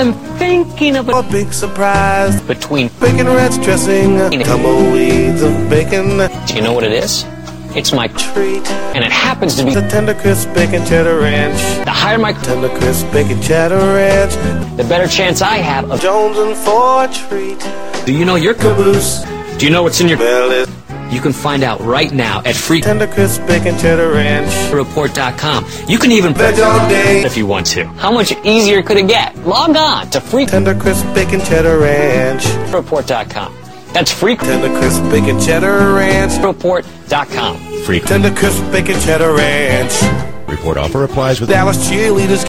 I'm thinking of A big surprise. between. Bacon ranch dressing. Tumbleweeds of bacon. Do you know what it is? It's my Treat. and it happens to be The tender crisp bacon cheddar ranch. the higher my Tender crisp bacon cheddar ranch. the better chance I have of. Jones and for a treat. Do you know your Caboose. Do you know what's in your? Belly. You can find out right now at Tender crisp bacon cheddar ranch. freereport.com. You can even Veg all day. if you want to. How much easier could it get? Log on to Tender crisp bacon cheddar ranch. freereport.com. That's Tender crisp bacon cheddar ranch. freereport.com. Free Tender crisp bacon cheddar ranch. report offer applies with Dallas cheerleaders